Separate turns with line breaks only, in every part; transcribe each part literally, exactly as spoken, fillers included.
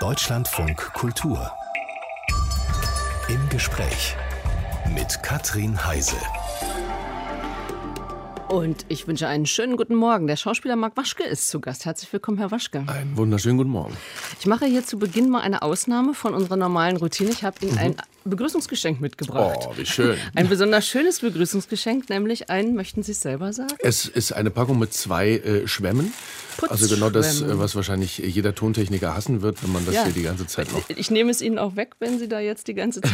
Deutschlandfunk Kultur. Im Gespräch mit Katrin Heise.
Und ich wünsche einen schönen guten Morgen. Der Schauspieler Marc Waschke ist zu Gast. Herzlich willkommen, Herr Waschke.
Einen wunderschönen guten Morgen.
Ich mache hier zu Beginn mal eine Ausnahme von unserer normalen Routine. Ich habe Ihnen mhm. ein Begrüßungsgeschenk mitgebracht.
Oh, wie schön.
Ein besonders schönes Begrüßungsgeschenk, nämlich ein, möchten Sie es selber sagen?
Es ist eine Packung mit zwei äh, Schwämmen. Also genau das, was wahrscheinlich jeder Tontechniker hassen wird, wenn man das ja. hier die ganze Zeit noch...
Ich nehme es Ihnen auch weg, wenn Sie da jetzt die ganze Zeit...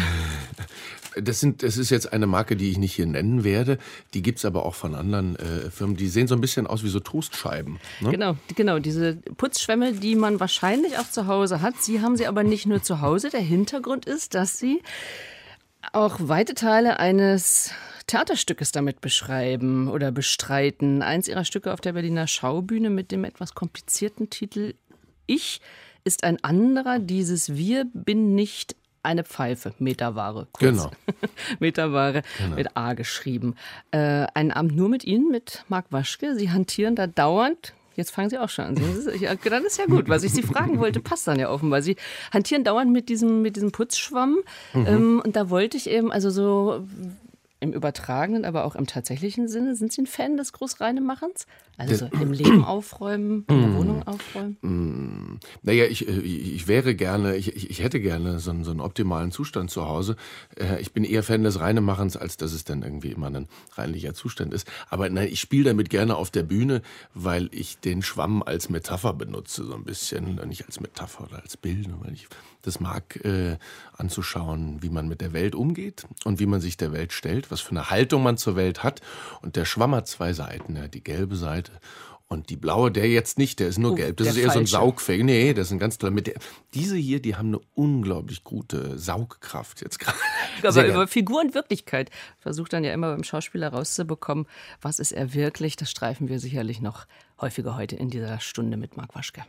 Das, sind, das ist jetzt eine Marke, die ich nicht hier nennen werde. Die gibt es aber auch von anderen äh, Firmen. Die sehen so ein bisschen aus wie so Toastscheiben. Ne?
Genau, genau, diese Putzschwämme, die man wahrscheinlich auch zu Hause hat. Sie haben sie aber nicht nur zu Hause. Der Hintergrund ist, dass Sie auch weite Teile eines Theaterstückes damit beschreiben oder bestreiten. Eins Ihrer Stücke auf der Berliner Schaubühne mit dem etwas komplizierten Titel Ich ist ein anderer, dieses Wir bin nicht eine Pfeife, Meterware. Kurz.
Genau.
Meterware genau. Mit A geschrieben. Äh, einen Abend nur mit Ihnen, mit Marc Waschke. Sie hantieren da dauernd. Jetzt fangen Sie auch schon an. Ja, das ist ja gut. Was ich Sie fragen wollte, passt dann ja offenbar. Sie hantieren dauernd mit diesem, mit diesem Putzschwamm. Mhm. Ähm, und da wollte ich eben, also so im übertragenen, aber auch im tatsächlichen Sinne, sind Sie ein Fan des Großreinemachens? Also so im Leben aufräumen, in der Wohnung aufräumen?
Naja, ich, ich wäre gerne, ich, ich hätte gerne so einen, so einen optimalen Zustand zu Hause. Ich bin eher Fan des Reinemachens, als dass es dann irgendwie immer ein reinlicher Zustand ist. Aber nein, ich spiele damit gerne auf der Bühne, weil ich den Schwamm als Metapher benutze, so ein bisschen. Nicht als Metapher oder als Bild, weil ich das mag, äh, anzuschauen, wie man mit der Welt umgeht und wie man sich der Welt stellt, was für eine Haltung man zur Welt hat. Und der Schwamm hat zwei Seiten, ja, die gelbe Seite und die blaue, der jetzt nicht, der ist nur oh, gelb. Das ist eher falsche. So ein Saugfähig. Nee, das ist ein ganz toller. Mit der, diese hier, die haben eine unglaublich gute Saugkraft jetzt gerade.
Aber über Figur und Wirklichkeit versucht dann ja immer beim Schauspieler rauszubekommen, was ist er wirklich. Das streifen wir sicherlich noch häufiger heute in dieser Stunde mit Marc Waschke.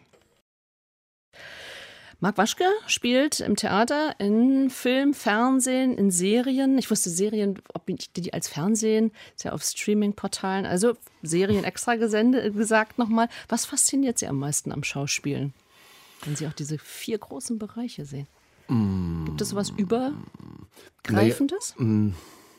Marc Waschke spielt im Theater, in Film, Fernsehen, in Serien. Ich wusste Serien, ob ich die als Fernsehen, ist ja auf Streaming-Portalen, also Serien extra gesende, gesagt nochmal. Was fasziniert Sie am meisten am Schauspielen, wenn Sie auch diese vier großen Bereiche sehen? Mm. Gibt es sowas Übergreifendes?
Naja, mm.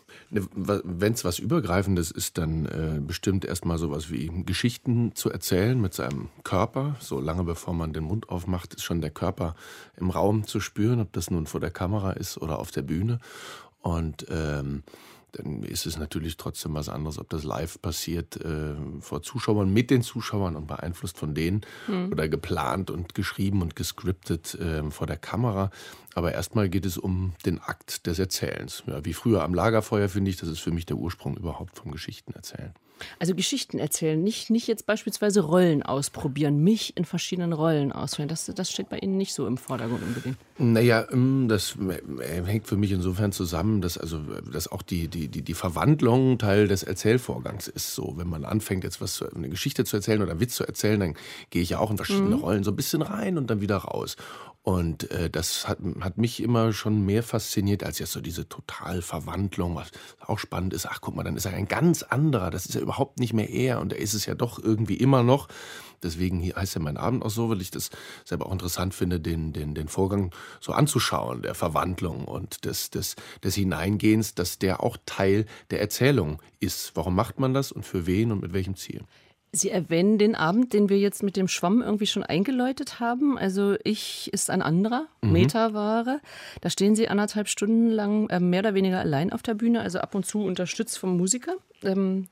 Wenn es was Übergreifendes ist, dann äh, bestimmt erstmal sowas wie Geschichten zu erzählen mit seinem Körper. So lange bevor man den Mund aufmacht, ist schon der Körper im Raum zu spüren, ob das nun vor der Kamera ist oder auf der Bühne. Und ähm, dann ist es natürlich trotzdem was anderes, ob das live passiert äh, vor Zuschauern, mit den Zuschauern und beeinflusst von denen mhm. oder geplant und geschrieben und gescriptet äh, vor der Kamera. Aber erstmal geht es um den Akt des Erzählens. Ja, wie früher am Lagerfeuer, finde ich, das ist für mich der Ursprung überhaupt vom Geschichtenerzählen.
Also Geschichten erzählen, nicht, nicht jetzt beispielsweise Rollen ausprobieren, mich in verschiedenen Rollen auswählen. Das, das steht bei Ihnen nicht so im Vordergrund unbedingt.
Naja, das hängt für mich insofern zusammen, dass, also, dass auch die, die, die, die Verwandlung Teil des Erzählvorgangs ist. So, wenn man anfängt, jetzt was eine Geschichte zu erzählen oder einen Witz zu erzählen, dann gehe ich ja auch in verschiedene mhm. Rollen so ein bisschen rein und dann wieder raus. Und äh, das hat, hat mich immer schon mehr fasziniert als jetzt so diese Totalverwandlung, was auch spannend ist. Ach, guck mal, dann ist er ein ganz anderer. Das ist ja überhaupt nicht mehr er und er ist es ja doch irgendwie immer noch. Deswegen hier heißt ja mein Abend auch so, weil ich das selber auch interessant finde, den, den, den Vorgang so anzuschauen, der Verwandlung und des, des, des Hineingehens, dass der auch Teil der Erzählung ist. Warum macht man das und für wen und mit welchem Ziel?
Sie erwähnen den Abend, den wir jetzt mit dem Schwamm irgendwie schon eingeläutet haben. Also Ich ist ein anderer, mhm. Meterware. Da stehen Sie anderthalb Stunden lang äh, mehr oder weniger allein auf der Bühne, also ab und zu unterstützt vom Musiker. Ähm,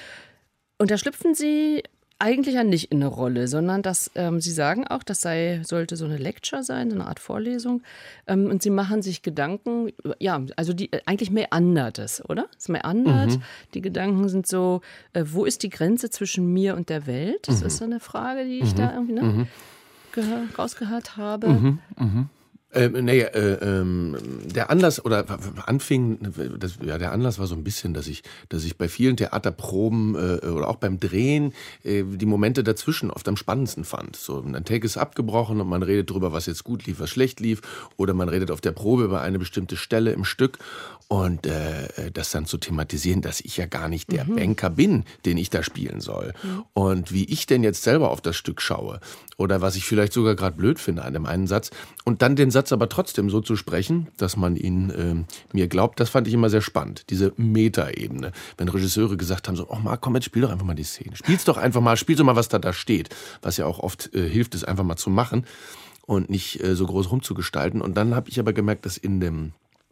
und da schlüpfen Sie eigentlich ja nicht in eine Rolle, sondern dass ähm, Sie sagen auch, das sei, sollte so eine Lecture sein, so eine Art Vorlesung. Ähm, und Sie machen sich Gedanken, ja, also die eigentlich meandert es, oder? Es meandert. Mhm. Die Gedanken sind so, äh, wo ist die Grenze zwischen mir und der Welt? Das mhm. ist so eine Frage, die ich mhm. da irgendwie ne, mhm. gehör, rausgehört habe.
Mhm. Mhm. Ähm, nee, äh, ähm, der Anlass oder anfing, das, ja, der Anlass war so ein bisschen, dass ich, dass ich bei vielen Theaterproben äh, oder auch beim Drehen äh, die Momente dazwischen oft am spannendsten fand. So, ein Take ist abgebrochen und man redet darüber, was jetzt gut lief, was schlecht lief, oder man redet auf der Probe über eine bestimmte Stelle im Stück und äh, das dann zu thematisieren, dass ich ja gar nicht der mhm. Banker bin, den ich da spielen soll. Mhm. Und wie ich denn jetzt selber auf das Stück schaue oder was ich vielleicht sogar gerade blöd finde an dem einen Satz und dann den Satz aber trotzdem so zu sprechen, dass man ihn äh, mir glaubt, das fand ich immer sehr spannend, diese Metaebene. Wenn Regisseure gesagt haben, so, oh Marc, komm jetzt, spiel doch einfach mal die Szene. Spiel's doch einfach mal, spiel doch mal, was da da steht. Was ja auch oft äh, hilft, es einfach mal zu machen und nicht äh, so groß rumzugestalten. Und dann habe ich aber gemerkt, dass in dem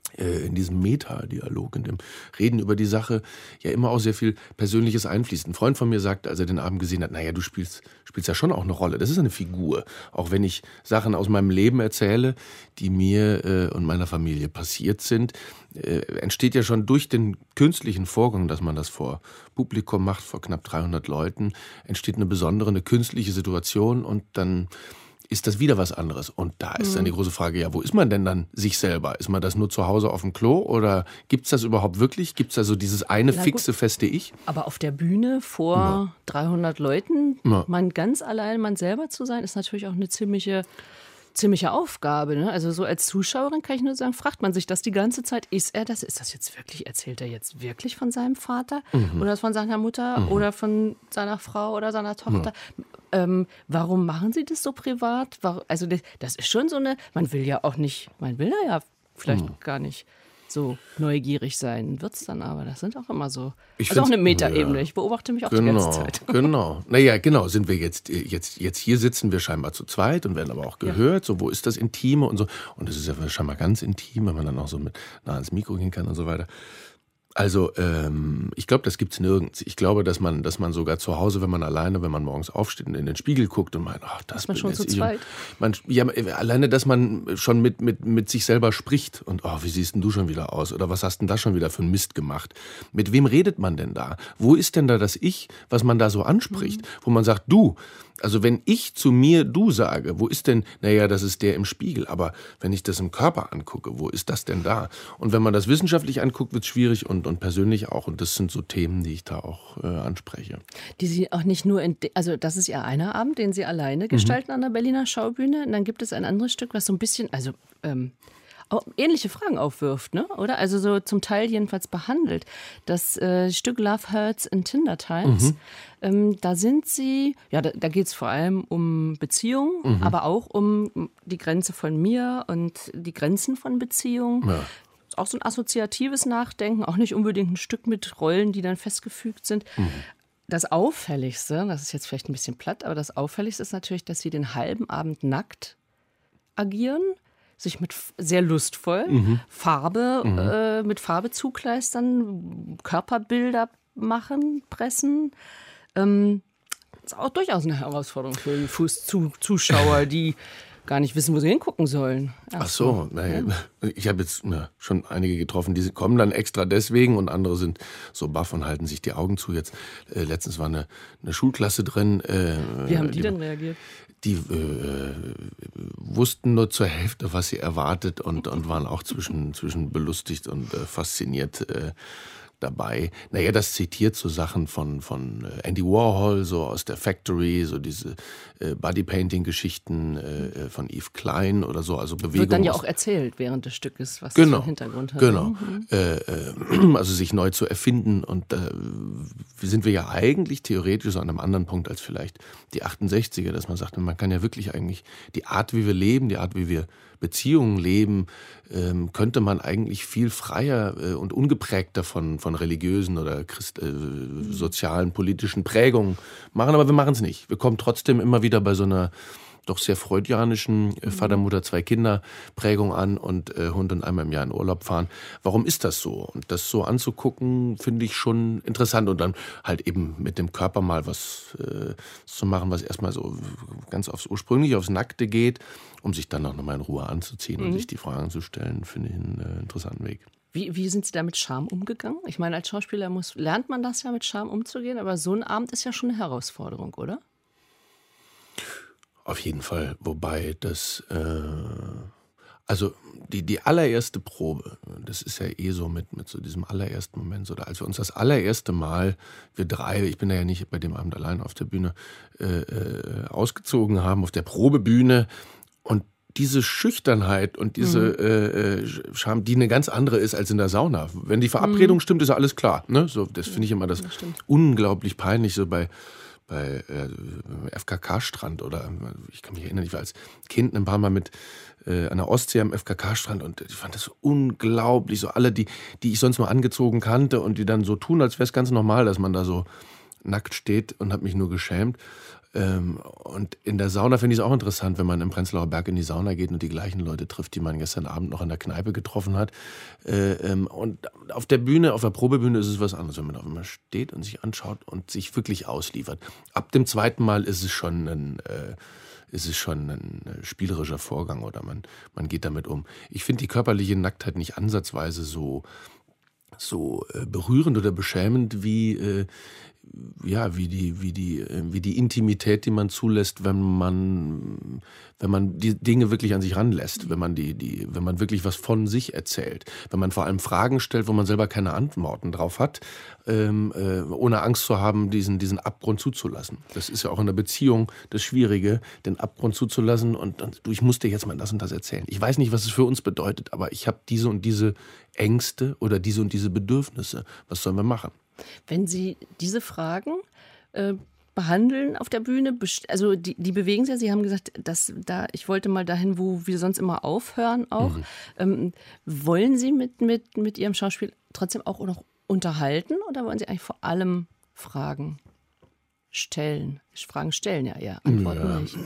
in diesem Meta-Dialog, in dem Reden über die Sache, ja immer auch sehr viel Persönliches einfließt. Ein Freund von mir sagte, als er den Abend gesehen hat, naja, du spielst, spielst ja schon auch eine Rolle. Das ist eine Figur. Auch wenn ich Sachen aus meinem Leben erzähle, die mir äh, und meiner Familie passiert sind, äh, entsteht ja schon durch den künstlichen Vorgang, dass man das vor Publikum macht, vor knapp dreihundert Leuten, entsteht eine besondere, eine künstliche Situation und dann ist das wieder was anderes. Und da ist dann die große Frage, ja, wo ist man denn dann sich selber? Ist man das nur zu Hause auf dem Klo oder gibt es das überhaupt wirklich? Gibt es da so dieses eine
Na
fixe,
gut.
feste Ich?
Aber auf der Bühne vor
Ja.
dreihundert Leuten,
Ja.
man ganz allein, man selber zu sein, ist natürlich auch eine ziemliche, ziemliche Aufgabe. Ne? Also so als Zuschauerin kann ich nur sagen, fragt man sich das die ganze Zeit, ist er das, ist das jetzt wirklich, erzählt er jetzt wirklich von seinem Vater
Mhm.
oder von seiner Mutter mhm. oder von seiner Frau oder seiner Tochter? Ja. Ähm, warum machen sie das so privat? Warum, also das, das ist schon so eine, man will ja auch nicht, man will ja vielleicht mhm. gar nicht so neugierig sein, wird es dann aber. Das sind auch immer so.
Ich
also auch eine
find's-
Metaebene.
ja.
Ich beobachte mich auch
Genau,
die ganze Zeit.
genau. Naja, genau, sind wir jetzt, jetzt, jetzt hier sitzen wir scheinbar zu zweit und werden aber auch gehört, so wo ist das Intime und so. Und es ist ja scheinbar ganz intim, wenn man dann auch so mit nah ans Mikro gehen kann und so weiter. Also ähm, ich glaube, das gibt's nirgends. Ich glaube, dass man, dass man sogar zu Hause, wenn man alleine, wenn man morgens aufsteht und in den Spiegel guckt und meint, ach, das
Ist man
bin
schon
jetzt
zu
ich.
zweit?
Man, ja, alleine, dass man schon mit, mit, mit sich selber spricht und, oh, wie siehst denn du schon wieder aus? Oder was hast denn da schon wieder für einen Mist gemacht? Mit wem redet man denn da? Wo ist denn da das Ich, was man da so anspricht? Mhm. Wo man sagt, du, also wenn ich zu mir du sage, wo ist denn, naja, das ist der im Spiegel, aber wenn ich das im Körper angucke, wo ist das denn da? Und wenn man das wissenschaftlich anguckt, wird es schwierig und, und persönlich auch. Und das sind so Themen, die ich da auch äh, anspreche.
Die Sie auch nicht nur, in, also das ist Ihr einer Abend, den Sie alleine gestalten mhm. an der Berliner Schaubühne. Und dann gibt es ein anderes Stück, was so ein bisschen, also ähm, auch ähnliche Fragen aufwirft, ne? Oder? Also so zum Teil jedenfalls behandelt. Das äh, Stück Love Hurts in Tinder Times, mhm. ähm, da sind Sie, ja, da, da geht es vor allem um Beziehungen, mhm. aber auch um die Grenze von mir und die Grenzen von Beziehungen. Ja. Ist auch so ein assoziatives Nachdenken, auch nicht unbedingt ein Stück mit Rollen, die dann festgefügt sind. Mhm. Das Auffälligste, das ist jetzt vielleicht ein bisschen platt, aber das Auffälligste ist natürlich, dass Sie den halben Abend nackt agieren, sich mit sehr lustvoll mhm. Farbe mhm. Äh, mit Farbe zukleistern, Körperbilder machen, pressen. Ähm, ist auch durchaus eine Herausforderung für die Fußzuschauer, die gar nicht wissen, wo sie hingucken sollen.
Ach so, naja, ja. Ich habe jetzt na, schon einige getroffen, die kommen dann extra deswegen und andere sind so baff und halten sich die Augen zu. Jetzt äh, letztens war eine, eine Schulklasse drin. Äh,
Wie haben die, die denn reagiert?
Die äh, wussten nur zur Hälfte, was sie erwartet und, und waren auch zwischen, zwischen belustigt und äh, fasziniert äh, dabei. Naja, das zitiert so Sachen von, von Andy Warhol, so aus der Factory, so diese äh, Bodypainting-Geschichten äh, von Yves Klein oder so, also Bewegung.
Wird dann ja auch erzählt während des Stückes, was
genau,
das für einen Hintergrund hat.
Genau,
mhm.
äh, äh, also sich neu zu erfinden und äh, sind wir ja eigentlich theoretisch so an einem anderen Punkt als vielleicht die achtundsechziger, dass man sagt, man kann ja wirklich eigentlich die Art, wie wir leben, die Art, wie wir Beziehungen leben, ähm, könnte man eigentlich viel freier äh, und ungeprägter von, von religiösen oder Christ, äh, sozialen, politischen Prägungen machen. Aber wir machen es nicht. Wir kommen trotzdem immer wieder bei so einer doch sehr freudianischen äh, Vater, Mutter, zwei Kinder Prägung an und äh, Hund und einmal im Jahr in Urlaub fahren. Warum ist das so? Und das so anzugucken, finde ich schon interessant. Und dann halt eben mit dem Körper mal was äh, zu machen, was erstmal so ganz aufs Ursprüngliche, aufs Nackte geht, um sich dann auch nochmal in Ruhe anzuziehen mhm. und sich die Fragen zu stellen, finde ich einen äh, interessanten Weg.
Wie, wie sind Sie da mit Scham umgegangen? Ich meine, als Schauspieler muss, lernt man das ja, mit Scham umzugehen, aber so ein Abend ist ja schon eine Herausforderung, oder?
Auf jeden Fall, wobei das äh, Also die, die allererste Probe, das ist ja eh so mit, mit so diesem allerersten Moment, so, als wir uns das allererste Mal, wir drei, ich bin ja nicht bei dem Abend allein auf der Bühne, äh, äh, ausgezogen haben, auf der Probebühne, und diese Schüchternheit und diese mhm. äh, Scham, die eine ganz andere ist als in der Sauna. Wenn die Verabredung mhm. stimmt, ist ja alles klar. Ne? So, das finde ich immer das, das unglaublich peinlich, so bei bei äh, F K K-Strand oder, ich kann mich erinnern, ich war als Kind ein paar Mal mit äh, an der Ostsee am F K K-Strand und ich fand das so unglaublich, so alle, die, die ich sonst mal angezogen kannte und die dann so tun, als wäre es ganz normal, dass man da so nackt steht, und habe mich nur geschämt. Ähm, und in der Sauna finde ich es auch interessant, wenn man im Prenzlauer Berg in die Sauna geht und die gleichen Leute trifft, die man gestern Abend noch in der Kneipe getroffen hat. Äh, ähm, und auf der Bühne, auf der Probebühne ist es was anderes, wenn man auf einmal steht und sich anschaut und sich wirklich ausliefert. Ab dem zweiten Mal ist es schon ein, äh, ist es schon ein spielerischer Vorgang, oder man, man geht damit um. Ich finde die körperliche Nacktheit nicht ansatzweise so, so äh, berührend oder beschämend wie äh, ja, wie die, wie die, wie die Intimität, die man zulässt, wenn man, wenn man die Dinge wirklich an sich ranlässt, wenn man die, die, wenn man wirklich was von sich erzählt, wenn man vor allem Fragen stellt, wo man selber keine Antworten drauf hat, ähm, äh, ohne Angst zu haben, diesen, diesen Abgrund zuzulassen. Das ist ja auch in der Beziehung das Schwierige, den Abgrund zuzulassen und, und du, ich muss dir jetzt mal das und das erzählen. Ich weiß nicht, was es für uns bedeutet, aber ich habe diese und diese Ängste oder diese und diese Bedürfnisse. Was sollen wir machen?
Wenn Sie diese Fragen äh, behandeln auf der Bühne, also die, die bewegen Sie ja, Sie haben gesagt, dass da, ich wollte mal dahin, wo wir sonst immer aufhören auch. Mhm. Ähm, wollen Sie mit, mit, mit Ihrem Schauspiel trotzdem auch noch unterhalten oder wollen Sie eigentlich vor allem Fragen stellen? Fragen stellen ja eher, antworten ja. nicht.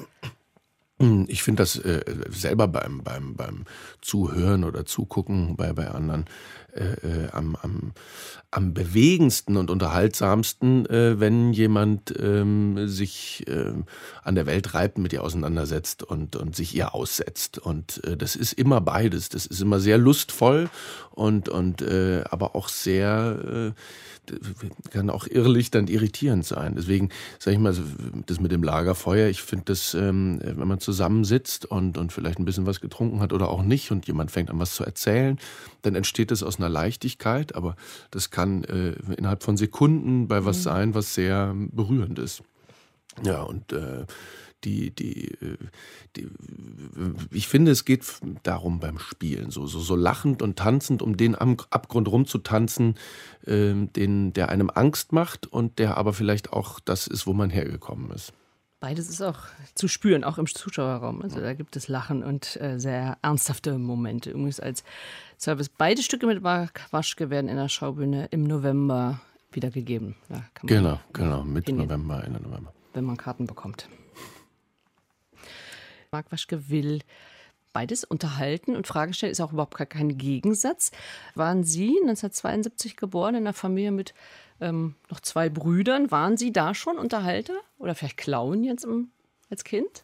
Ich finde das äh, selber beim, beim, beim Zuhören oder Zugucken bei, bei anderen äh, äh, am, am, am bewegendsten und unterhaltsamsten, äh, wenn jemand ähm, sich äh, an der Welt reibt, mit ihr auseinandersetzt und, und sich ihr aussetzt. Und äh, das ist immer beides. Das ist immer sehr lustvoll und, und äh, aber auch sehr... Äh, kann auch irrlichternd irritierend sein. Deswegen sage ich mal, das mit dem Lagerfeuer, ich finde das, ähm, wenn man zusammensitzt und, und vielleicht ein bisschen was getrunken hat oder auch nicht und jemand fängt an was zu erzählen, dann entsteht das aus einer Leichtigkeit, aber das kann äh, innerhalb von Sekunden bei was sein, was sehr berührend ist. Ja, und äh, Die, die, die, ich finde, es geht darum beim Spielen, so, so, so lachend und tanzend, um den Abgrund rumzutanzen, äh, den, der einem Angst macht und der aber vielleicht auch das ist, wo man hergekommen ist.
Beides ist auch zu spüren, auch im Zuschauerraum. Also da gibt es Lachen und äh, sehr ernsthafte Momente. Übrigens als Service. Beide Stücke mit Marc Waschke werden in der Schaubühne im November wiedergegeben. Da kann man
genau, genau, Mitte November, Ende November.
Wenn man Karten bekommt. Marc Waschke will beides unterhalten und Fragen stellen, ist auch überhaupt gar kein Gegensatz. Waren Sie neunzehnhundertzweiundsiebzig geboren in einer Familie mit ähm, noch zwei Brüdern? Waren Sie da schon Unterhalter? Oder vielleicht Clown jetzt im, als Kind?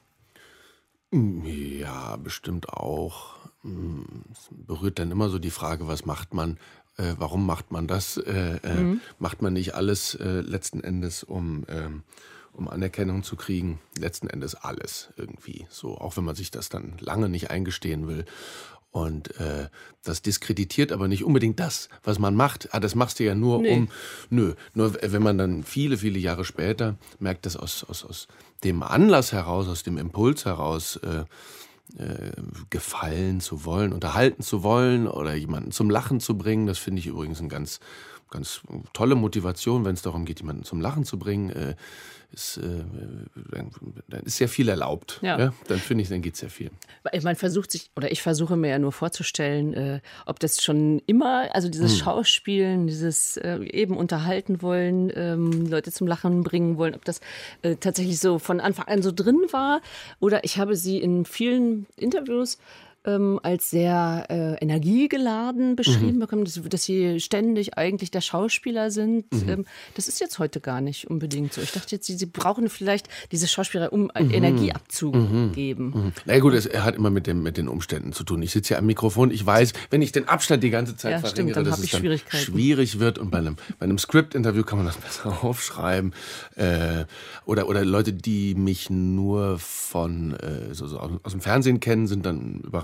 Ja, bestimmt auch. Es berührt dann immer so die Frage, was macht man, äh, warum macht man das? Äh, äh, mhm. Macht man nicht alles äh, letzten Endes, um... Ähm, um Anerkennung zu kriegen, letzten Endes alles irgendwie. So, auch wenn man sich das dann lange nicht eingestehen will. Und äh, das diskreditiert aber nicht unbedingt das, was man macht. Ah, das machst du ja nur nee. um... Nö, nur wenn man dann viele, viele Jahre später merkt, dass aus, aus, aus dem Anlass heraus, aus dem Impuls heraus äh, äh, gefallen zu wollen, unterhalten zu wollen oder jemanden zum Lachen zu bringen, das finde ich übrigens eine ganz, ganz tolle Motivation, wenn es darum geht, jemanden zum Lachen zu bringen, äh, Ist, äh, dann ist sehr viel erlaubt. Ja. Ja? Dann finde ich, dann geht sehr viel.
Man versucht sich, oder ich versuche mir ja nur vorzustellen, äh, ob das schon immer, also dieses hm. Schauspielen, dieses äh, eben unterhalten wollen, ähm, Leute zum Lachen bringen wollen, ob das äh, tatsächlich so von Anfang an so drin war. Oder ich habe sie in vielen Interviews Ähm, als sehr äh, energiegeladen beschrieben mhm. bekommen, dass, dass sie ständig eigentlich der Schauspieler sind. Mhm. Ähm, das ist jetzt heute gar nicht unbedingt so. Ich dachte jetzt, sie, sie brauchen vielleicht diese Schauspieler, um mhm. Energie abzugeben.
Mhm. Na gut, es hat immer mit, dem, mit den Umständen zu tun. Ich sitze ja am Mikrofon, ich weiß, wenn ich den Abstand die ganze Zeit ja, verringere, dass es dann schwierig wird. Und bei einem, bei einem Script-Interview kann man das besser aufschreiben. Äh, oder, oder Leute, die mich nur von äh, so, so aus, aus dem Fernsehen kennen, sind dann überrascht,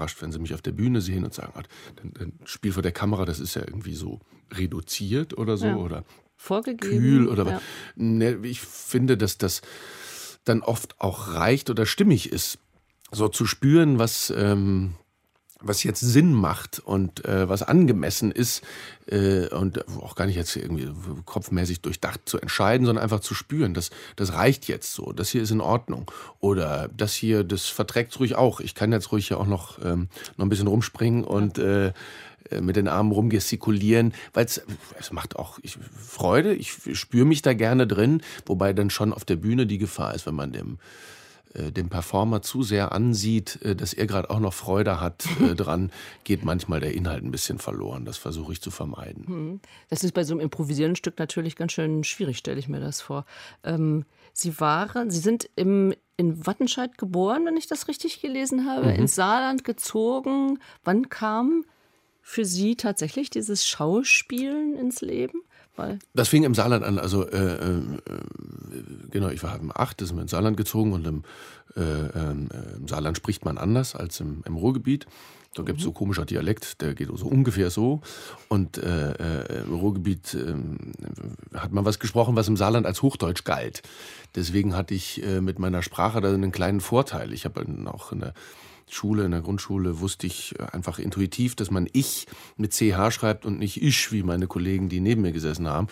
überrascht, wenn sie mich auf der Bühne sehen und sagen, ein Spiel vor der Kamera, das ist ja irgendwie so reduziert oder so, ja. oder
vorgegeben,
kühl oder
ja.
ne, ich finde, dass das dann oft auch reicht oder stimmig ist, so zu spüren, was ähm, was jetzt Sinn macht und äh, was angemessen ist äh, und auch gar nicht jetzt irgendwie kopfmäßig durchdacht zu entscheiden, sondern einfach zu spüren, das, das reicht jetzt so, das hier ist in Ordnung oder das hier, das verträgt ruhig auch. Ich kann jetzt ruhig ja auch noch, ähm, noch ein bisschen rumspringen und äh, mit den Armen rumgestikulieren, weil es macht auch ich, Freude, ich spüre mich da gerne drin, wobei dann schon auf der Bühne die Gefahr ist, wenn man dem dem Performer zu sehr ansieht, dass er gerade auch noch Freude hat äh, dran, geht manchmal der Inhalt ein bisschen verloren. Das versuche ich zu vermeiden.
Das ist bei so einem improvisierenden Stück natürlich ganz schön schwierig, stelle ich mir das vor. Ähm, Sie waren, Sie sind im, in Wattenscheid geboren, wenn ich das richtig gelesen habe, mhm. ins Saarland gezogen. Wann kam für Sie tatsächlich dieses Schauspielen ins Leben? Weil
das fing im Saarland an, also äh, äh, genau, ich war im acht, sind wir ins Saarland gezogen und im, äh, äh, im Saarland spricht man anders als im, im Ruhrgebiet. Da gibt es so komischer Dialekt, der geht so ungefähr so. Und äh, äh, im Ruhrgebiet äh, hat man was gesprochen, was im Saarland als Hochdeutsch galt. Deswegen hatte ich äh, mit meiner Sprache da einen kleinen Vorteil. Ich habe auch in der Schule, in der Grundschule wusste ich einfach intuitiv, dass man ich mit C H schreibt und nicht ich, wie meine Kollegen, die neben mir gesessen haben.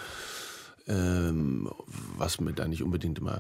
Ähm, was mir da nicht unbedingt immer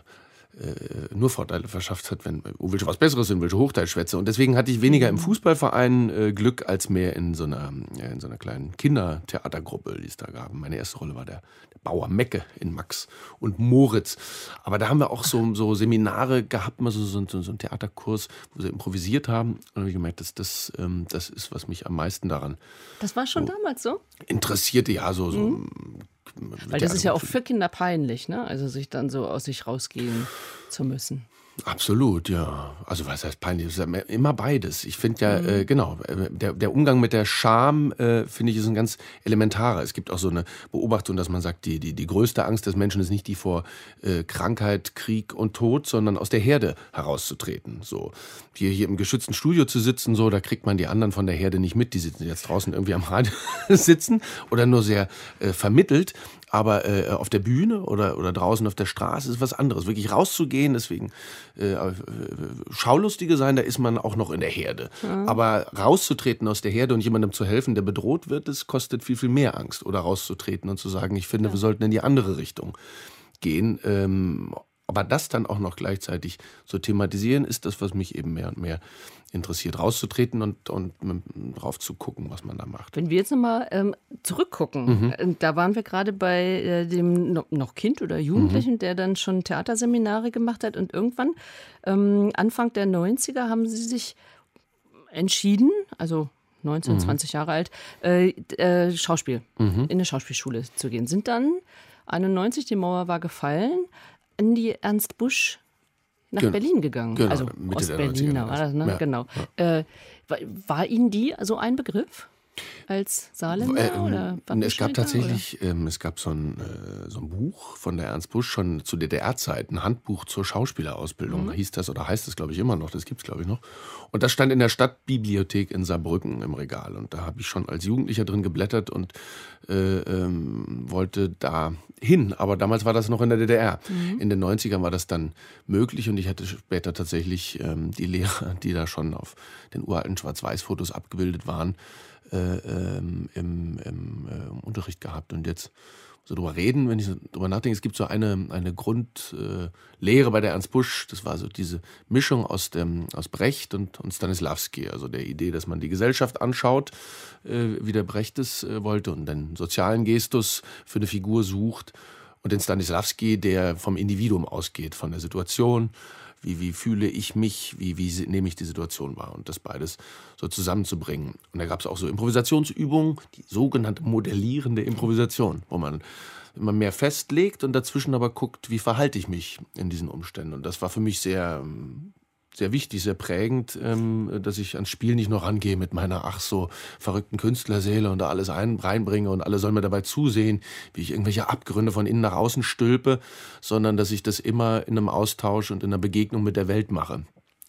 äh, nur Vorteile verschafft hat, wenn oh, willst du was Besseres sind, welche Hochdeutschschwätze. Und deswegen hatte ich weniger im Fußballverein äh, Glück als mehr in so einer, äh, in so einer kleinen Kindertheatergruppe, die es da gab. Meine erste Rolle war der, der Bauer Mecke in Max und Moritz. Aber da haben wir auch so, so Seminare gehabt, mal so, so, so einen Theaterkurs, wo sie improvisiert haben. Und da habe ich gemerkt, dass das, ähm, das ist, was mich am meisten daran
Das war schon
so
damals so?
interessierte, ja, so, so
mhm. Weil das ist ja auch für Kinder peinlich, ne? Also sich dann so aus sich rausgehen zu müssen.
Absolut, ja. Also was heißt peinlich? Das ist ja immer beides. Ich finde ja,
Mhm.
äh, genau, der, der Umgang mit der Scham, äh, finde ich, ist ein ganz elementarer. Es gibt auch so eine Beobachtung, dass man sagt, die, die, die größte Angst des Menschen ist nicht die vor äh, Krankheit, Krieg und Tod, sondern aus der Herde herauszutreten. So, hier, hier im geschützten Studio zu sitzen, so, da kriegt man die anderen von der Herde nicht mit. Die sitzen jetzt draußen irgendwie am Radio sitzen oder nur sehr äh, vermittelt. Aber äh, auf der Bühne oder, oder draußen auf der Straße ist was anderes. Wirklich rauszugehen, deswegen äh, äh, Schaulustige sein, da ist man auch noch in der Herde. Mhm. Aber rauszutreten aus der Herde und jemandem zu helfen, der bedroht wird, das kostet viel, viel mehr Angst. Oder rauszutreten und zu sagen, ich finde, ja. wir sollten in die andere Richtung gehen. Ähm, aber das dann auch noch gleichzeitig so thematisieren, ist das, was mich eben mehr und mehr interessiert, rauszutreten und, und drauf zu gucken, was man da macht.
Wenn wir jetzt nochmal ähm, zurückgucken, mhm. da waren wir gerade bei äh, dem no, noch Kind oder Jugendlichen, mhm. der dann schon Theaterseminare gemacht hat und irgendwann, ähm, Anfang der neunziger, haben Sie sich entschieden, also neunzehn, mhm. zwanzig Jahre alt, äh, äh, Schauspiel, mhm. in eine Schauspielschule zu gehen. Sind dann einundneunzig, die Mauer war gefallen, in die Ernst Busch nach genau. Berlin gegangen.
Genau,
also Ostberliner war das, ne? Ja, genau. Ja. Äh, war, war Ihnen die so ein Begriff als Saarländer?
Ähm,
oder
es gab tatsächlich, ähm, es gab so ein, äh, so ein Buch von der Ernst Busch, schon zu D D R-Zeiten, ein Handbuch zur Schauspielerausbildung, mhm. hieß das oder heißt das, glaube ich, immer noch, das gibt es, glaube ich, noch. Und das stand in der Stadtbibliothek in Saarbrücken im Regal. Und da habe ich schon als Jugendlicher drin geblättert und äh, ähm, wollte da hin. Aber damals war das noch in der D D R. Mhm. In den neunzigern war das dann möglich und ich hatte später tatsächlich ähm, die Lehrer, die da schon auf den uralten Schwarz-Weiß-Fotos abgebildet waren, äh, ähm, im, im äh, Unterricht gehabt. Und jetzt so drüber reden, wenn ich so drüber nachdenke, es gibt so eine, eine Grundlehre äh, bei der Ernst Busch, das war so diese Mischung aus, dem, aus Brecht und, und Stanislavski, also der Idee, dass man die Gesellschaft anschaut, äh, wie der Brecht es äh, wollte, und den sozialen Gestus für eine Figur sucht, und den Stanislavski, der vom Individuum ausgeht, von der Situation, wie, wie fühle ich mich, wie, wie nehme ich die Situation wahr, und das beides so zusammenzubringen. Und da gab es auch so Improvisationsübungen, die sogenannte modellierende Improvisation, wo man immer mehr festlegt und dazwischen aber guckt, wie verhalte ich mich in diesen Umständen. Und das war für mich sehr, sehr wichtig, sehr prägend, dass ich ans Spiel nicht noch rangehe mit meiner ach so verrückten Künstlerseele und da alles ein, reinbringe und alle sollen mir dabei zusehen, wie ich irgendwelche Abgründe von innen nach außen stülpe, sondern dass ich das immer in einem Austausch und in einer Begegnung mit der Welt mache.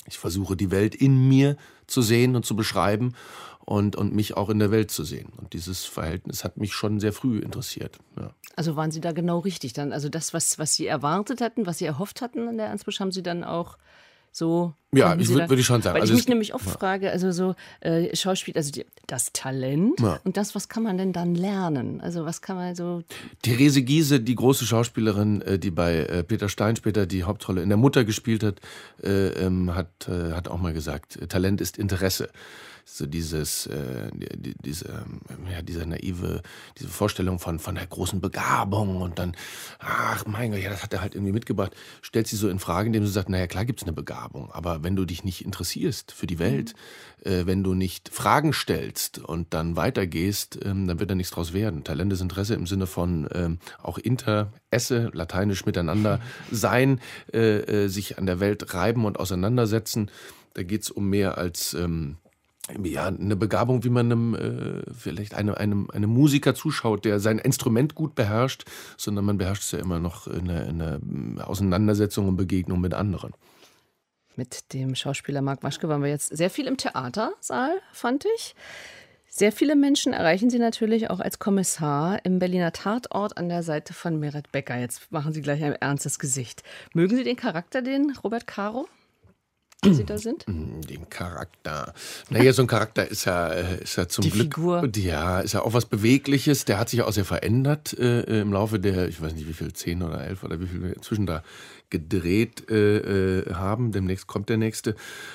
Ich versuche, die Welt in mir zu sehen und zu beschreiben und, und mich auch in der Welt zu sehen. Und dieses Verhältnis hat mich schon sehr früh interessiert. Ja.
Also waren Sie da genau richtig dann? Also das, was, was Sie erwartet hatten, was Sie erhofft hatten an der Ernst Busch, haben Sie dann auch so...
Ja, ich würde würd ich schon sagen.
Weil
also
ich mich
es,
nämlich oft
ja.
frage, also so äh, Schauspiel, also die, das Talent
Ja.
und das, was kann man denn dann lernen? Also was kann man so...
Therese Giehse, die große Schauspielerin, äh, die bei äh, Peter Stein später die Hauptrolle in der Mutter gespielt hat, äh, ähm, hat, äh, hat auch mal gesagt, Talent ist Interesse. So dieses, äh, die, diese, ja, diese naive, diese Vorstellung von, von der großen Begabung und dann, ach mein Gott, ja, das hat er halt irgendwie mitgebracht, stellt sie so in Frage, indem sie sagt, naja, klar gibt's eine Begabung, aber wenn du dich nicht interessierst für die Welt, mhm. äh, wenn du nicht Fragen stellst und dann weitergehst, ähm, dann wird da nichts draus werden. Talent ist Interesse im Sinne von ähm, auch inter, esse, lateinisch miteinander sein, äh, äh, sich an der Welt reiben und auseinandersetzen. Da geht's um mehr als... Ähm, Ja, eine Begabung, wie man einem äh, vielleicht einem, einem, einem Musiker zuschaut, der sein Instrument gut beherrscht, sondern man beherrscht es ja immer noch in einer, in einer Auseinandersetzung und Begegnung mit anderen.
Mit dem Schauspieler Marc Waschke waren wir jetzt sehr viel im Theatersaal, fand ich. Sehr viele Menschen erreichen Sie natürlich auch als Kommissar im Berliner Tatort an der Seite von Meret Becker. Jetzt machen Sie gleich ein ernstes Gesicht. Mögen Sie den Charakter, den Robert Caro? Wie Sie da sind?
Den Charakter. Naja, so ein Charakter ist ja, ist ja zum
Die
Glück.
Figur.
Ja, ist ja auch was Bewegliches. Der hat sich ja auch sehr verändert äh, im Laufe der, ich weiß nicht wie viel, zehn oder elf oder wie viel wir inzwischen da gedreht äh, haben. Demnächst kommt der nächste.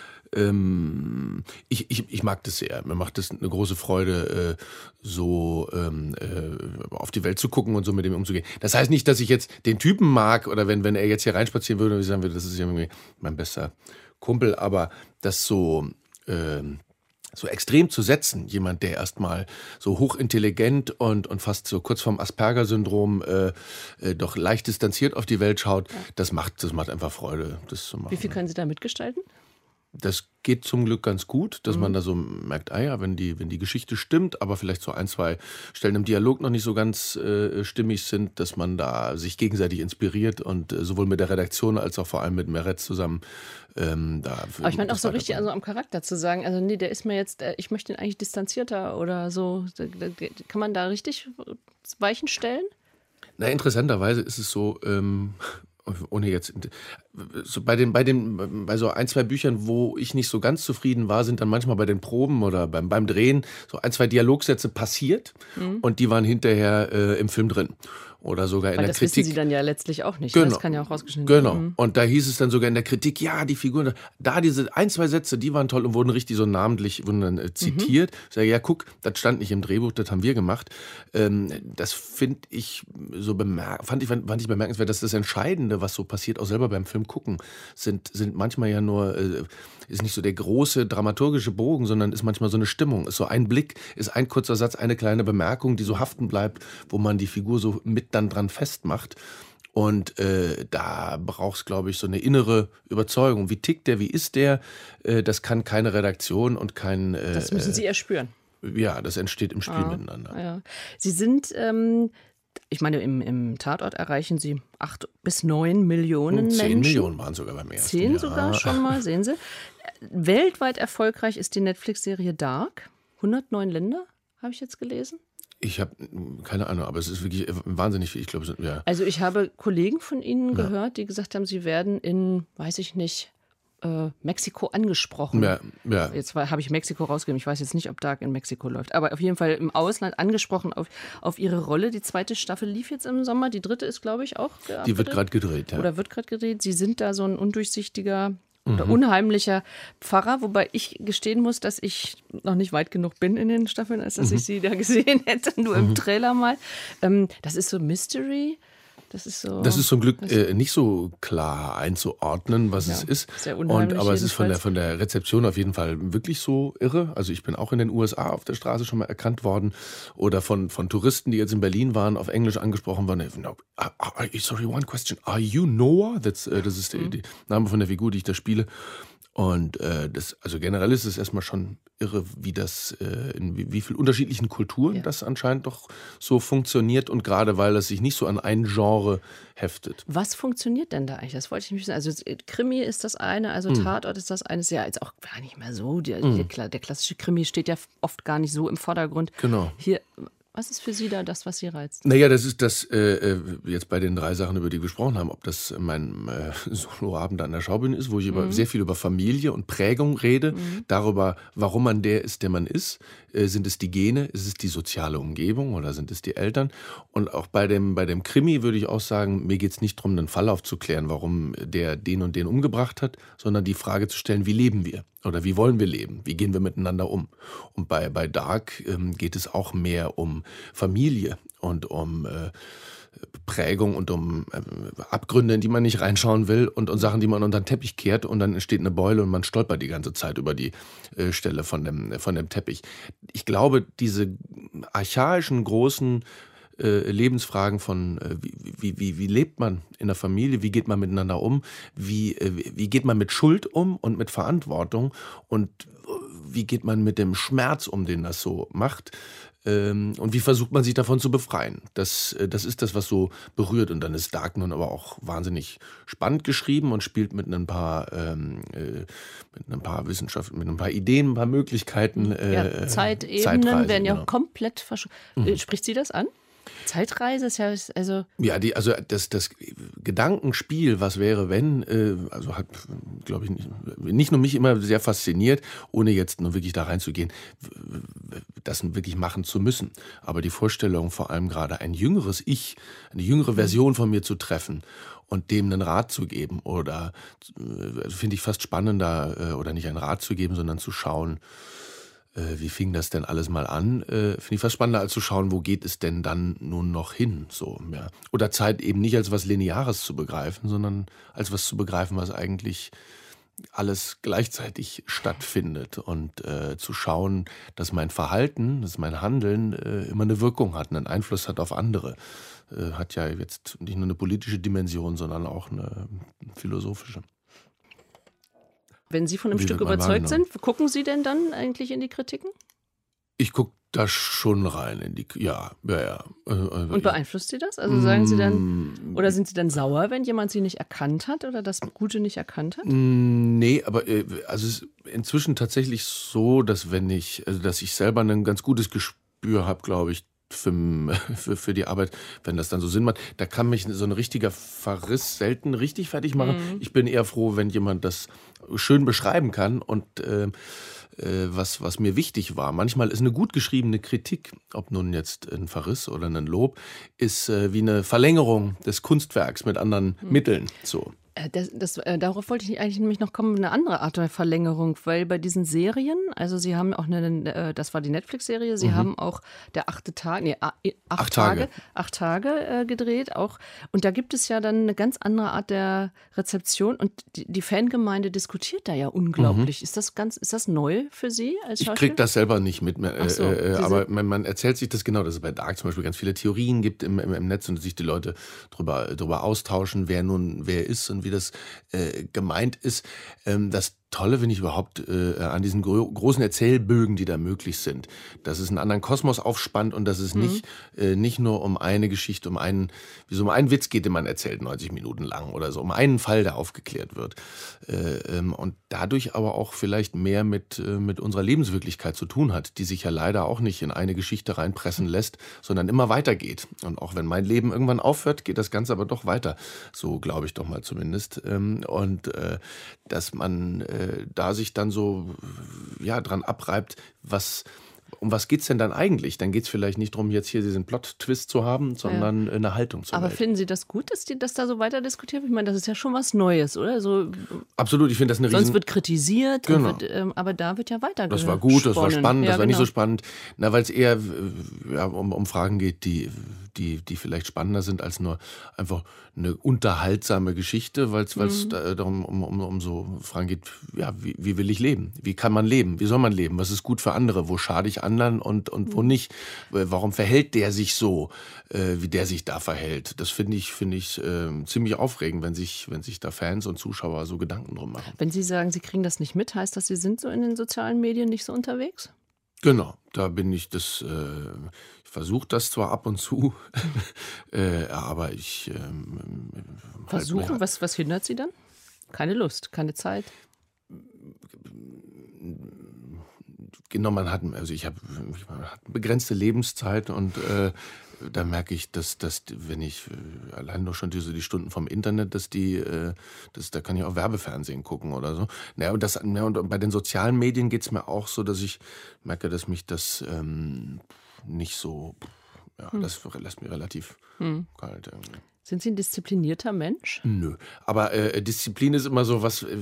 Ähm, ich, ich, ich mag das sehr. Mir macht es eine große Freude, äh, so ähm, äh, auf die Welt zu gucken und so mit dem umzugehen. Das heißt nicht, dass ich jetzt den Typen mag oder wenn, wenn er jetzt hier reinspazieren würde und ich sagen würde, das ist ja irgendwie mein bester Kumpel, aber das so, äh, so extrem zu setzen, jemand, der erstmal so hochintelligent und, und fast so kurz vorm Asperger-Syndrom äh, äh, doch leicht distanziert auf die Welt schaut, ja. das macht, das macht einfach Freude, das zu machen.
Wie viel können Sie da mitgestalten?
Das geht zum Glück ganz gut, dass mhm. man da so merkt, ah ja, wenn die, wenn die Geschichte stimmt, aber vielleicht so ein, zwei Stellen im Dialog noch nicht so ganz äh, stimmig sind, dass man da sich gegenseitig inspiriert und äh, sowohl mit der Redaktion als auch vor allem mit Meret zusammen ähm, da.
Aber ich meine auch so richtig also am Charakter zu sagen, also nee, der ist mir jetzt, äh, ich möchte ihn eigentlich distanzierter oder so. Da, da, kann man da richtig Weichen stellen?
Na, interessanterweise ist es so, ähm, ohne jetzt so bei den bei den bei so ein, zwei Büchern, wo ich nicht so ganz zufrieden war, sind dann manchmal bei den Proben oder beim beim Drehen so ein, zwei Dialogsätze passiert mhm. und die waren hinterher äh, im Film drin oder sogar in
Weil
der
das
Kritik.
Das wissen Sie dann ja letztlich auch nicht.
Genau.
Das kann ja auch rausgeschnitten werden.
Genau.
Mhm.
Und da hieß es dann sogar in der Kritik, ja, die Figuren, da diese ein, zwei Sätze, die waren toll und wurden richtig so namentlich wurden dann, äh, zitiert. Mhm. Ich sage, ja, guck, das stand nicht im Drehbuch, das haben wir gemacht. Ähm, das finde ich so bemerk- fand ich fand ich bemerkenswert, dass das Entscheidende, was so passiert, auch selber beim Film gucken, sind sind manchmal ja nur äh, ist nicht so der große dramaturgische Bogen, sondern ist manchmal so eine Stimmung, ist so ein Blick, ist ein kurzer Satz, eine kleine Bemerkung, die so haften bleibt, wo man die Figur so mit dann dran festmacht. Und äh, da braucht es, glaube ich, so eine innere Überzeugung. Wie tickt der, wie ist der? Äh, das kann keine Redaktion und kein... Äh,
das müssen Sie erspüren.
Ja, das entsteht im Spiel
ah,
miteinander.
Ja. Sie sind... Ähm Ich meine, im, im Tatort erreichen Sie acht bis neun Millionen Menschen.
Zehn Millionen waren sogar beim ersten.
Zehn
ja.
sogar schon mal, sehen Sie. Weltweit erfolgreich ist die Netflix-Serie Dark. hundertneun Länder, habe ich jetzt gelesen.
Ich habe keine Ahnung, aber es ist wirklich wahnsinnig viel. Ich glaube, ja.
Also ich habe Kollegen von Ihnen ja. gehört, die gesagt haben, sie werden in, weiß ich nicht, Äh, Mexiko angesprochen.
Ja, ja.
Jetzt habe ich Mexiko rausgegeben. Ich weiß jetzt nicht, ob Dark in Mexiko läuft. Aber auf jeden Fall im Ausland angesprochen auf, auf ihre Rolle. Die zweite Staffel lief jetzt im Sommer. Die dritte ist, glaube ich, auch
gedreht. Die wird gerade gedreht, ja.
Oder wird gerade gedreht. Sie sind da so ein undurchsichtiger mhm. oder unheimlicher Pfarrer. Wobei ich gestehen muss, dass ich noch nicht weit genug bin in den Staffeln, als dass mhm. ich sie da gesehen hätte. Nur mhm. im Trailer mal. Ähm, das ist so Mystery. Das ist so.
Das ist zum Glück äh, nicht so klar einzuordnen, was ja, es ist.
Sehr unheimlich.
Und, aber es ist von der, von der Rezeption auf jeden Fall wirklich so irre. Also ich bin auch in den U S A auf der Straße schon mal erkannt worden oder von, von Touristen, die jetzt in Berlin waren, auf Englisch angesprochen worden. No, sorry, one question. Are you Noah? That's, äh, das ist der, mhm. der Name von der Figur, die ich da spiele. Und äh, das, also generell ist es erstmal schon irre, wie das, äh, in wie, wie viel unterschiedlichen Kulturen
Ja.
das anscheinend doch so funktioniert und gerade weil das sich nicht so an ein Genre heftet.
Was funktioniert denn da eigentlich? Das wollte ich mich wissen. Also Krimi ist das eine, also
Hm.
Tatort ist das eine. Ist ja jetzt auch gar nicht mehr so. Der,
Hm.
der, Kla- der klassische Krimi steht ja oft gar nicht so im Vordergrund.
Genau.
Hier, was ist für Sie da das, was Sie reizt?
Naja, das ist das, äh, jetzt bei den drei Sachen, über die wir gesprochen haben, ob das mein äh, Soloabend an der Schaubühne ist, wo ich über, sehr viel über Familie und Prägung rede, darüber, warum man der ist, der man ist. Äh, sind es die Gene, ist es die soziale Umgebung oder sind es die Eltern? Und auch bei dem, bei dem Krimi würde ich auch sagen, mir geht es nicht darum, einen Fall aufzuklären, warum der den und den umgebracht hat, sondern die Frage zu stellen, wie leben wir? Oder wie wollen wir leben? Wie gehen wir miteinander um? Und bei, bei Dark ähm, geht es auch mehr um Familie und um äh, Prägung und um äh, Abgründe, in die man nicht reinschauen will und, und Sachen, die man unter den Teppich kehrt und dann entsteht eine Beule und man stolpert die ganze Zeit über die äh, Stelle von dem, von dem Teppich. Ich glaube, diese archaischen, großen äh, Lebensfragen von äh, wie, wie, wie, wie lebt man in der Familie, wie geht man miteinander um, wie, äh, wie geht man mit Schuld um und mit Verantwortung und wie geht man mit dem Schmerz um, den das so macht, ähm, und wie versucht man sich davon zu befreien. Das, äh, das ist das, was so berührt. Und dann ist Dark nun aber auch wahnsinnig spannend geschrieben und spielt mit ein paar, ähm, äh, mit ein paar Wissenschaften, mit ein paar Ideen, ein paar Möglichkeiten. Äh,
Ja, Zeitebenen
Zeitreisen,
werden ja
genau.
komplett verschoben. Spricht Sie das an? Zeitreise ist ja, also
Ja, die, also das, das Gedankenspiel, was wäre, wenn, äh, also hat, glaube ich, nicht, nicht nur mich immer sehr fasziniert, ohne jetzt nur wirklich da reinzugehen, das wirklich machen zu müssen. Aber die Vorstellung, vor allem gerade ein jüngeres Ich, eine jüngere Version von mir zu treffen und dem einen Rat zu geben oder äh, finde ich fast spannender, äh, oder nicht einen Rat zu geben, sondern zu schauen, Äh, wie fing das denn alles mal an? Äh, Finde ich fast spannender, als zu schauen, wo geht es denn dann nun noch hin? So, ja. Oder Zeit eben nicht als was Lineares zu begreifen, sondern als was zu begreifen, was eigentlich alles gleichzeitig stattfindet. Und äh, zu schauen, dass mein Verhalten, dass mein Handeln äh, immer eine Wirkung hat, einen Einfluss hat auf andere. Äh, hat ja jetzt nicht nur eine politische Dimension, sondern auch eine philosophische.
wenn Sie von einem
Wie
Stück
wird man
überzeugt
wahrgenommen?
sind, gucken Sie denn dann eigentlich in die Kritiken?
Ich gucke da schon rein in die, ja, ja, ja. Äh, äh,
Und beeinflusst Sie das? Also sagen Sie dann, oder sind Sie dann sauer, wenn jemand Sie nicht erkannt hat oder das Gute nicht erkannt hat?
Mm, Nee, aber äh, also es ist inzwischen tatsächlich so, dass wenn ich, also dass ich selber ein ganz gutes Gespür habe, glaube ich, für, für, für die Arbeit, wenn das dann so Sinn macht. Da kann mich so ein richtiger Verriss selten richtig fertig machen. Ich bin eher froh, wenn jemand das schön beschreiben kann und äh, äh, was, was mir wichtig war. Manchmal ist eine gut geschriebene Kritik, ob nun jetzt ein Verriss oder ein Lob, ist äh, wie eine Verlängerung des Kunstwerks mit anderen Mitteln. So.
Äh, Das, das, äh, darauf wollte ich eigentlich nämlich noch kommen, eine andere Art der Verlängerung, weil bei diesen Serien, also Sie haben auch eine, äh, das war die Netflix-Serie, Sie haben auch der achte Tag, nee, a- acht,
Acht
Tage,
Tage.
acht Tage äh, gedreht auch. Und da gibt es ja dann eine ganz andere Art der Rezeption und die, die Fangemeinde diskutiert da ja unglaublich. Ist das ganz, ist das neu für Sie als
Ich
Schauspieler?
krieg das selber nicht mit, mehr,
Ach so,
äh, äh,
diese-
aber man, man erzählt sich das genau, dass es bei Dark zum Beispiel ganz viele Theorien gibt im, im, im Netz und sich die Leute drüber, drüber austauschen, wer nun wer ist und wie das äh, gemeint ist. Ähm, das Tolle finde ich überhaupt äh, an diesen gro großen Erzählbögen, die da möglich sind, dass es einen anderen Kosmos aufspannt und dass es
Mhm.
nicht, äh, nicht nur um eine Geschichte, um einen, wie so um einen Witz geht, den man erzählt, neunzig Minuten lang oder so, um einen Fall, der aufgeklärt wird. Äh, ähm, und dadurch aber auch vielleicht mehr mit, äh, mit unserer Lebenswirklichkeit zu tun hat, die sich ja leider auch nicht in eine Geschichte reinpressen lässt, sondern immer weitergeht. Und auch wenn mein Leben irgendwann aufhört, geht das Ganze aber doch weiter. So glaube ich doch mal zumindest. Ähm, und äh, dass man äh, da sich dann so ja, dran abreibt, was, um was geht's denn dann eigentlich? Dann geht's vielleicht nicht darum, jetzt hier diesen Plot-Twist zu haben, sondern eine Haltung zur
Aber
Welt.
finden Sie das gut, dass die das da so weiter diskutiert wird? Ich meine, das ist ja schon was Neues, oder? So,
Absolut, ich finde das eine
sonst
riesen...
wird kritisiert,
Genau.
und wird, ähm, aber da wird ja weiter
Das war gut, das war
gesponnen.
spannend,
Ja,
das war nicht
genau.
so spannend, na, weil es eher äh, ja, um, um Fragen geht, die, die, die vielleicht spannender sind als nur einfach eine unterhaltsame Geschichte, weil es mhm. da, darum um, um, um so Fragen geht, ja, wie, wie will ich leben? Wie kann man leben? Wie soll man leben? Was ist gut für andere? Wo schade ich anderen und, und wo nicht? Warum verhält der sich so, äh, wie der sich da verhält? Das finde ich, finde ich äh, ziemlich aufregend, wenn sich, wenn sich da Fans und Zuschauer so Gedanken drum machen.
Wenn Sie sagen, Sie kriegen das nicht mit, heißt das, Sie sind so in den sozialen Medien nicht so unterwegs?
Genau, da bin ich das, äh, ich versuche das zwar ab und zu, äh, aber ich... Ähm,
Versuchen?
Halt,
was, was hindert Sie dann? Keine Lust, keine Zeit?
Genau, man hat, also ich habe eine begrenzte Lebenszeit und äh, da merke ich, dass, dass wenn ich äh, allein nur schon diese die Stunden vom Internet, dass die, äh, dass, da kann ich auch Werbefernsehen gucken oder so. Naja, und, das, ja, und bei den sozialen Medien geht es mir auch so, dass ich merke, dass mich das ähm, nicht so, ja, hm. das lässt mich relativ hm. kalt irgendwie.
Sind Sie ein disziplinierter Mensch?
Nö, aber äh, Disziplin ist immer so was... Äh,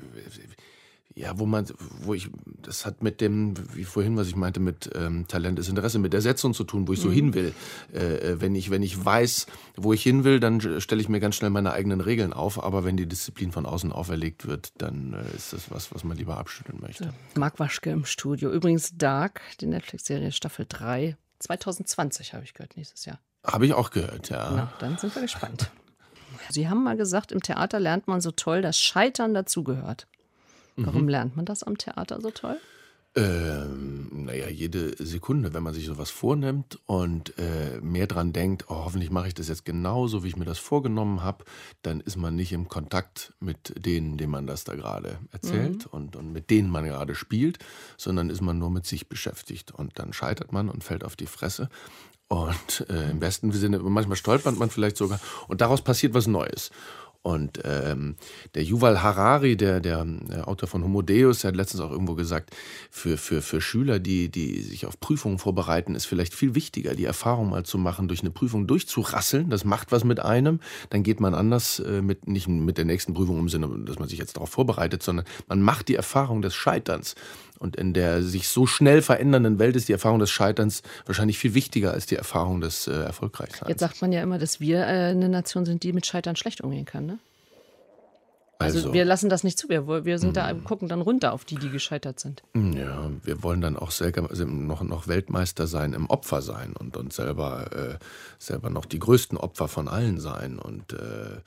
Ja, wo man, wo ich, das hat mit dem, wie vorhin, was ich meinte, mit ähm, Talent ist Interesse, mit der Setzung zu tun, wo ich so mhm. hin will. Äh, wenn ich, wenn ich weiß, wo ich hin will, dann stelle ich mir ganz schnell meine eigenen Regeln auf. Aber wenn die Disziplin von außen auferlegt wird, dann äh, ist das was, was man lieber abschütteln möchte. Ja.
Marc Waschke im Studio. Übrigens Dark, die Netflix-Serie Staffel drei, zwanzig zwanzig habe ich gehört, nächstes Jahr.
Habe ich auch gehört, ja.
Na, dann sind wir gespannt. Sie haben mal gesagt, im Theater lernt man so toll, dass Scheitern dazugehört. Warum mhm. lernt man das am Theater so toll?
Ähm, naja, jede Sekunde, wenn man sich sowas vornimmt und äh, mehr dran denkt, oh, hoffentlich mache ich das jetzt genauso, wie ich mir das vorgenommen habe, dann ist man nicht im Kontakt mit denen, denen man das da gerade erzählt mhm. und, und mit denen man gerade spielt, sondern ist man nur mit sich beschäftigt. Und dann scheitert man und fällt auf die Fresse. Und äh, im besten Sinne, manchmal stolpert man vielleicht sogar und daraus passiert was Neues. Und ähm, der Yuval Harari, der, der, der Autor von Homo Deus, der hat letztens auch irgendwo gesagt, für, für, für Schüler, die, die sich auf Prüfungen vorbereiten, ist vielleicht viel wichtiger, die Erfahrung mal zu machen, durch eine Prüfung durchzurasseln. Das macht was mit einem. Dann geht man anders äh, mit, nicht mit der nächsten Prüfung im Sinne, dass man sich jetzt darauf vorbereitet, sondern man macht die Erfahrung des Scheiterns. Und in der sich so schnell verändernden Welt ist die Erfahrung des Scheiterns wahrscheinlich viel wichtiger als die Erfahrung des äh, Erfolgreichseins.
Jetzt sagt man ja immer, dass wir äh, eine Nation sind, die mit Scheitern schlecht umgehen kann, ne? Also, also wir lassen das nicht zu. Wir, wir sind da, gucken dann runter auf die, die gescheitert sind.
Ja, wir wollen dann auch selber noch, noch Weltmeister sein, im Opfer sein und, und selber, äh, selber noch die größten Opfer von allen sein. Und äh,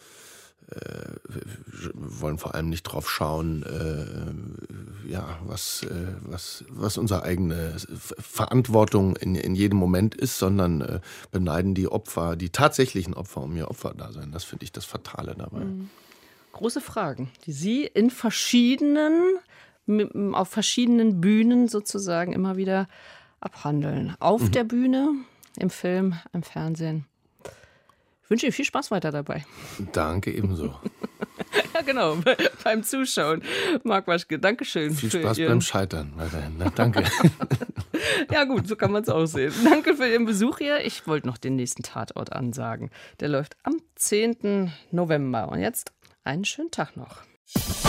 wir wollen vor allem nicht drauf schauen, äh, ja, was, äh, was, was unsere eigene Verantwortung in, in jedem Moment ist, sondern äh, beneiden die Opfer, die tatsächlichen Opfer um ihr Opferdasein. Das finde ich das Fatale dabei.
Mhm. Große Fragen, die Sie in verschiedenen, auf verschiedenen Bühnen sozusagen immer wieder abhandeln. Auf mhm. der Bühne, im Film, im Fernsehen. Ich wünsche Ihnen viel Spaß weiter dabei.
Danke, ebenso.
Ja, genau, beim Zuschauen. Marc Waschke, danke schön.
Viel Spaß Ihren... beim Scheitern weiterhin. Na, danke.
Ja gut, so kann man es auch sehen. Danke für Ihren Besuch hier. Ich wollte noch den nächsten Tatort ansagen. Der läuft am zehnten November. Und jetzt einen schönen Tag noch.